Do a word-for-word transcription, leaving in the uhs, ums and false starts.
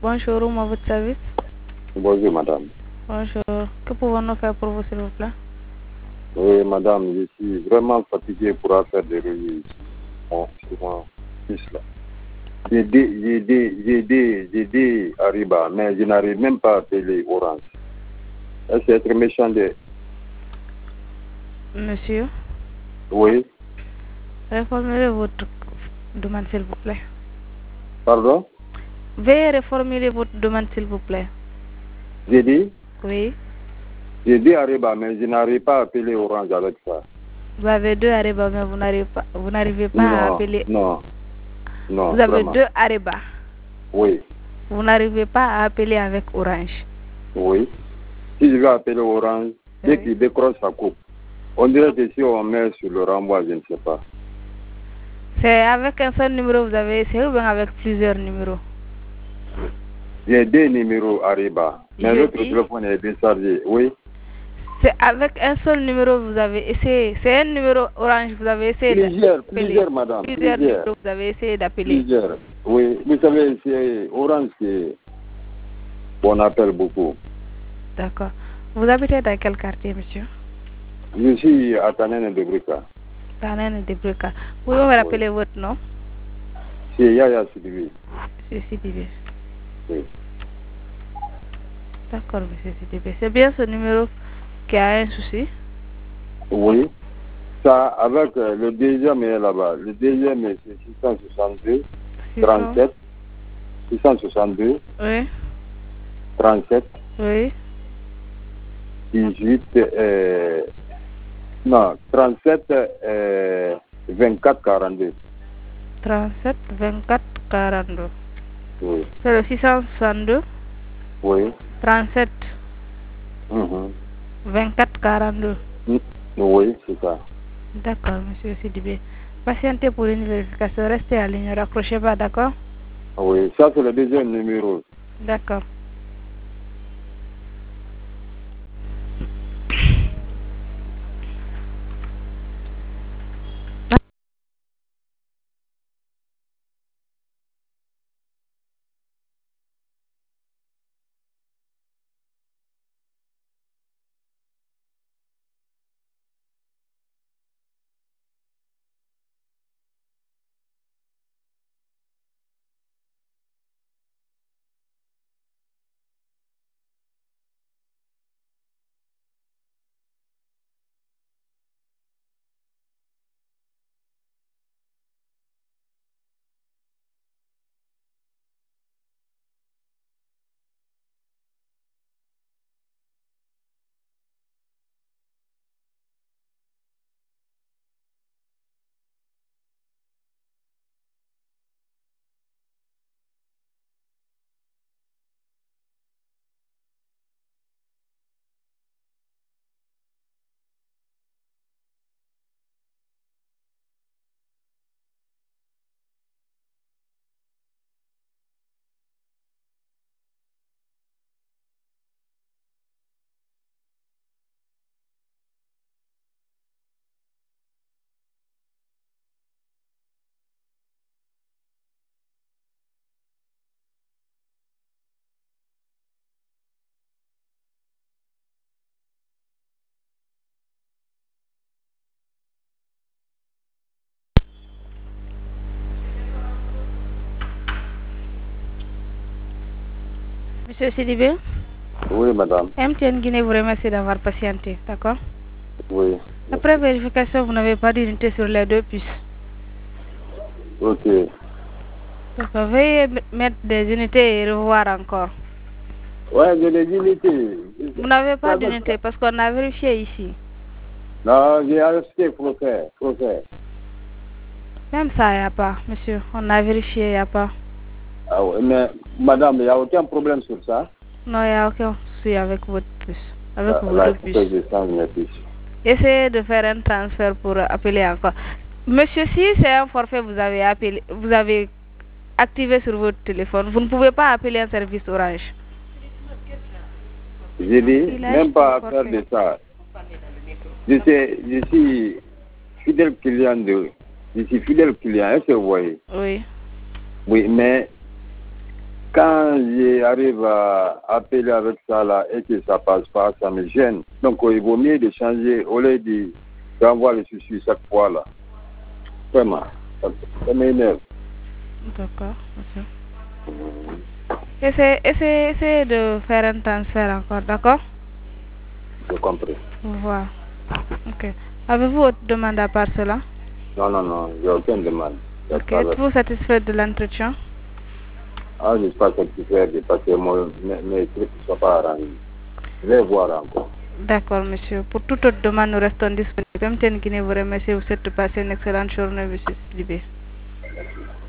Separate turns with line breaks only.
Bonjour, à votre service.
Bonjour, madame.
Bonjour. Que pouvons-nous faire pour vous, s'il vous plaît?
Oui, madame, je suis vraiment fatigué pour faire des réunions. Bon, souvent, plus là. J'ai dit, j'ai dit, j'ai dit, j'ai dit Ariba, mais je n'arrive même pas à appeler Orange. Est-ce que être méchant de...
Monsieur?
Oui.
Reformulez votre demande, s'il vous plaît.
Pardon?
Veuillez reformuler votre demande, s'il vous plaît.
J'ai dit?
Oui.
J'ai dit Ariba, mais je n'arrive pas à appeler Orange avec ça.
Vous avez deux Ariba, mais vous n'arrivez pas, vous n'arrivez pas
non,
à appeler...
Non, non,
Vous avez
vraiment.
deux Ariba.
Oui.
Vous n'arrivez pas à appeler avec Orange.
Oui. Si je vais appeler Orange, dès
Oui.
qu'il décroche sa coupe, on dirait que si on met sur le renvoi, je ne sais pas.
C'est avec un seul numéro vous avez essayé ou bien avec plusieurs numéros?
J'ai deux numéros Ariba, mais l'autre
dis...
téléphone est déchargé, oui.
C'est avec un seul numéro vous avez essayé. C'est un numéro Orange, vous avez essayé
Plusieurs, plusieurs, madame.
Plusieurs,
Plusieurs
numéros vous avez essayé d'appeler.
Plusieurs. Oui, vous savez, c'est Orange qu'on appelle beaucoup.
D'accord. Vous habitez dans quel quartier, monsieur?
Je suis à Tanene de Brika.
Tanene de Brika. Pouvez-vous me rappeler oui. votre nom?
C'est Yaya Sidibi.
C'est Sidibi.
Oui.
D'accord, monsieur Sidibi. C'est bien ce numéro qui a un souci?
Oui. Ça, avec euh, le deuxième est là-bas. Le deuxième est six cent soixante-deux, trente-sept, six cent soixante-deux,
oui.
trente-sept,
oui.
dix-huit, euh, non, trente-sept, euh, vingt-quatre, quarante-deux.
trente-sept, vingt-quatre, quarante-deux.
Oui.
C'est le six cent soixante-deux?
Oui.
trente-sept.
Mm-hmm.
vingt-quatre, quarante-deux.
Oui, c'est ça.
D'accord, monsieur Sidibé. Patientez pour une vérification. Restez à ligne. Raccrochez pas, d'accord?
Oui, ça c'est le deuxième numéro.
D'accord. Monsieur Sidibé?
Oui, madame.
M T N Guinée vous remercie d'avoir patienté, d'accord?
Oui.
Après vérification, vous n'avez pas d'unité sur les deux puces.
Ok.
Donc, veuillez mettre des unités et revoir encore.
Ouais, j'ai des unités.
Vous n'avez pas d'unité parce qu'on a vérifié ici.
Non, j'ai acheté, faut faire, faut faire.
Même ça, il n'y a pas, monsieur. On a vérifié, il n'y a pas.
Ah ouais, mais madame, il n'y a aucun problème sur ça?
Non, il n'y a aucun souci avec votre puce. Avec
Là,
vos
là,
deux
il
puces.
faut que je change mes puces.
Essayez de faire un transfert pour appeler encore. Monsieur, si c'est un forfait, vous avez appelé, vous avez activé sur votre téléphone, vous ne pouvez pas appeler un service Orange.
J'ai dit, même pas à faire de ça. Je suis, je suis fidèle client de, je suis fidèle client, est-ce que vous voyez?
Oui.
Oui, mais quand j'arrive à appeler avec ça là et que ça passe pas, ça me gêne. Donc il vaut mieux de changer au lieu de renvoyer les soucis chaque fois là. Vraiment, ça, ça m'énerve.
D'accord, monsieur. Essayez, essayez, essayez de faire un transfert encore, d'accord?
J'ai compris.
Voilà. Ok. Avez-vous autre demande à part cela?
Non, non, non, j'ai aucune demande.
Ok. Êtes-vous satisfait de l'entretien?
Ah, je ne suis pas satisfait parce que moi, mes, mes trucs ne sont pas arrangés. Je vais voir encore.
D'accord, monsieur. Pour toute autre demande, nous restons disponibles. Même Guinée vous remercie. Vous souhaite de passer une excellente journée, monsieur Libé.